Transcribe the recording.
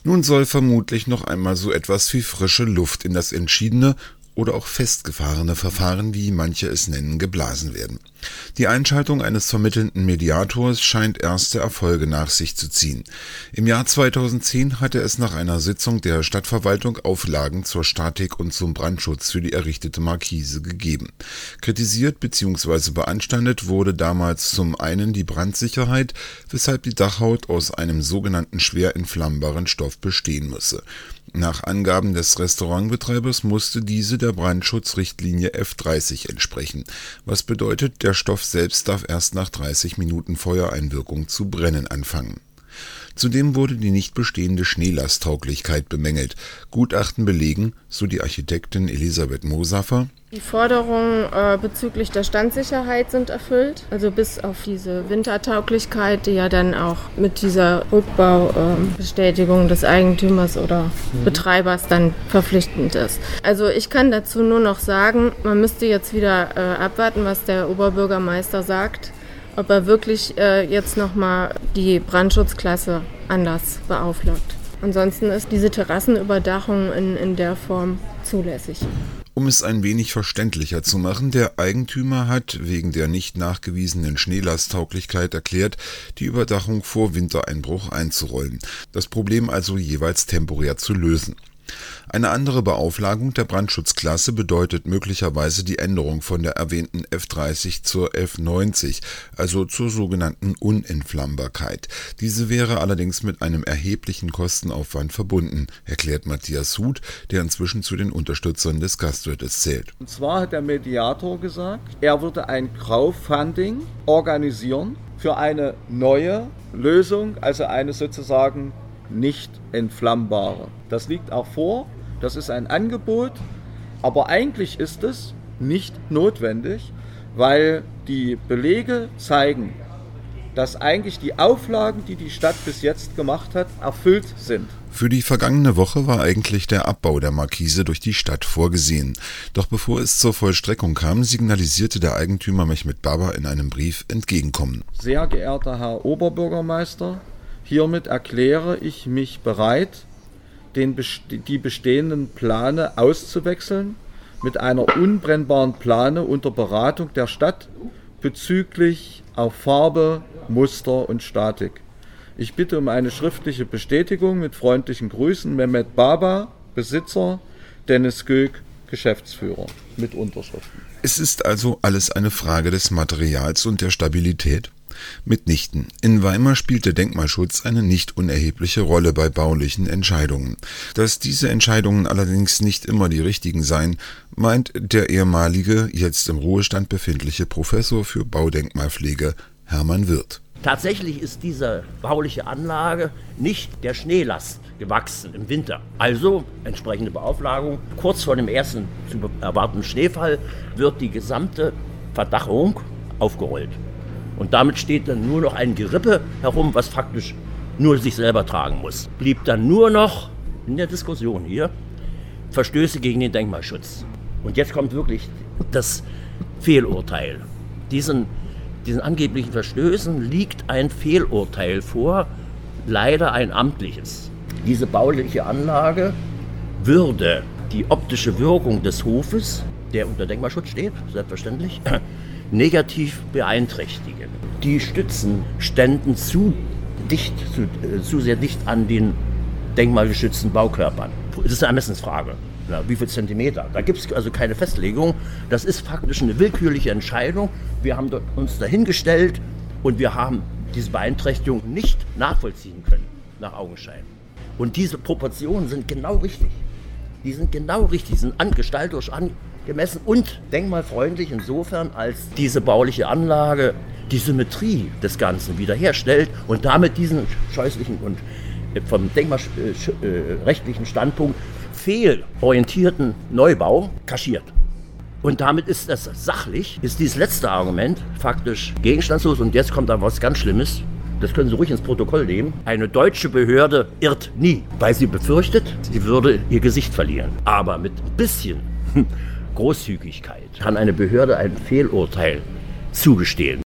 Nun soll vermutlich noch einmal so etwas wie frische Luft in das entschiedene oder auch festgefahrene Verfahren, wie manche es nennen, geblasen werden. Die Einschaltung eines vermittelnden Mediators scheint erste Erfolge nach sich zu ziehen. Im Jahr 2010 hatte es nach einer Sitzung der Stadtverwaltung Auflagen zur Statik und zum Brandschutz für die errichtete Markise gegeben. Kritisiert bzw. beanstandet wurde damals zum einen die Brandsicherheit, weshalb die Dachhaut aus einem sogenannten schwer entflammbaren Stoff bestehen müsse. Nach Angaben des Restaurantbetreibers musste diese der Brandschutzrichtlinie F30 entsprechen, was bedeutet, der Stoff selbst darf erst nach 30 Minuten Feuereinwirkung zu brennen anfangen. Zudem wurde die nicht bestehende Schneelasttauglichkeit bemängelt. Gutachten belegen, so die Architektin Elisabeth Mosaffer: Die Forderungen bezüglich der Standsicherheit sind erfüllt, also bis auf diese Wintertauglichkeit, die ja dann auch mit dieser Rückbaubestätigung des Eigentümers oder Betreibers dann verpflichtend ist. Also ich kann dazu nur noch sagen, man müsste jetzt wieder abwarten, was der Oberbürgermeister sagt, ob er wirklich jetzt nochmal die Brandschutzklasse anders beauflagt. Ansonsten ist diese Terrassenüberdachung in der Form zulässig. Um es ein wenig verständlicher zu machen, der Eigentümer hat wegen der nicht nachgewiesenen Schneelasttauglichkeit erklärt, die Überdachung vor Wintereinbruch einzurollen, das Problem also jeweils temporär zu lösen. Eine andere Beauflagung der Brandschutzklasse bedeutet möglicherweise die Änderung von der erwähnten F30 zur F90, also zur sogenannten Unentflammbarkeit. Diese wäre allerdings mit einem erheblichen Kostenaufwand verbunden, erklärt Matthias Huth, der inzwischen zu den Unterstützern des Gastwirtes zählt. Und zwar hat der Mediator gesagt, er würde ein Crowdfunding organisieren für eine neue Lösung, also eine sozusagen nicht entflammbare. Das liegt auch vor, das ist ein Angebot, aber eigentlich ist es nicht notwendig, weil die Belege zeigen, dass eigentlich die Auflagen, die die Stadt bis jetzt gemacht hat, erfüllt sind. Für die vergangene Woche war eigentlich der Abbau der Markise durch die Stadt vorgesehen. Doch bevor es zur Vollstreckung kam, signalisierte der Eigentümer Mehmet Baba in einem Brief Entgegenkommen. Sehr geehrter Herr Oberbürgermeister, hiermit erkläre ich mich bereit, die bestehenden Pläne auszuwechseln mit einer unbrennbaren Plane unter Beratung der Stadt bezüglich auf Farbe, Muster und Statik. Ich bitte um eine schriftliche Bestätigung mit freundlichen Grüßen. Mehmet Baba, Besitzer, Dennis Göck, Geschäftsführer, mit Unterschriften. Es ist also alles eine Frage des Materials und der Stabilität? Mitnichten. In Weimar spielt der Denkmalschutz eine nicht unerhebliche Rolle bei baulichen Entscheidungen. Dass diese Entscheidungen allerdings nicht immer die richtigen seien, meint der ehemalige, jetzt im Ruhestand befindliche Professor für Baudenkmalpflege Hermann Wirth. Tatsächlich ist diese bauliche Anlage nicht der Schneelast gewachsen im Winter. Also entsprechende Beauflagung. Kurz vor dem ersten zu erwartenden Schneefall wird die gesamte Verdachung aufgerollt. Und damit steht dann nur noch ein Gerippe herum, was faktisch nur sich selber tragen muss. Blieb dann nur noch in der Diskussion hier Verstöße gegen den Denkmalschutz. Und jetzt kommt wirklich das Fehlurteil. Diesen angeblichen Verstößen liegt ein Fehlurteil vor, leider ein amtliches. Diese bauliche Anlage würde die optische Wirkung des Hofes, der unter Denkmalschutz steht, selbstverständlich, negativ beeinträchtigen. Die Stützen ständen zu sehr dicht an den denkmalgeschützten Baukörpern. Das ist eine Ermessensfrage. Ja, wie viel Zentimeter? Da gibt es also keine Festlegung. Das ist faktisch eine willkürliche Entscheidung. Wir haben uns dahingestellt und wir haben diese Beeinträchtigung nicht nachvollziehen können, nach Augenschein. Und diese Proportionen sind genau richtig. Die sind genau richtig, sind gestalterisch angemessen und denkmalfreundlich insofern, als diese bauliche Anlage die Symmetrie des Ganzen wiederherstellt und damit diesen scheußlichen und vom denkmalrechtlichen Standpunkt fehlorientierten Neubau kaschiert. Und damit ist das sachlich, ist dieses letzte Argument faktisch gegenstandslos. Und jetzt kommt da was ganz Schlimmes. Das können Sie ruhig ins Protokoll nehmen. Eine deutsche Behörde irrt nie, weil sie befürchtet, sie würde ihr Gesicht verlieren. Aber mit ein bisschen Großzügigkeit kann eine Behörde ein Fehlurteil zugestehen.